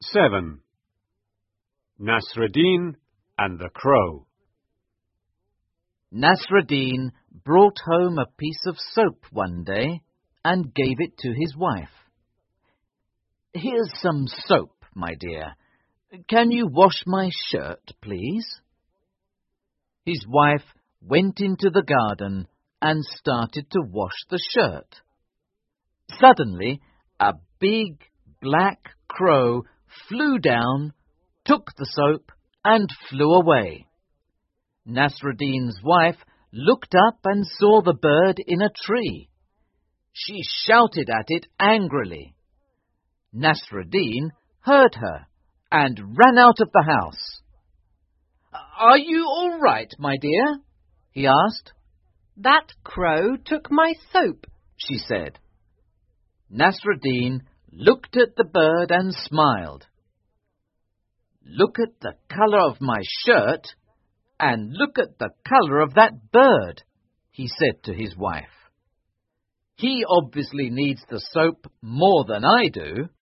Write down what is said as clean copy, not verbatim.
7. Nasruddin and the Crow. Nasruddin brought home a piece of soap one day and gave it to his wife. "Here's some soap, my dear. Can you wash my shirt, please?" His wife went into the garden and started to wash the shirt. Suddenly, a big black crow flew down, took the soap, and flew away. Nasruddin's wife looked up and saw the bird in a tree. She shouted at it angrily. Nasruddin heard her and ran out of the house. "Are you all right, my dear?" he asked. "That crow took my soap," she said. Nasruddin looked at the bird and smiled. "Look at the colour of my shirt and look at the colour of that bird," he said to his wife. "He obviously needs the soap more than I do."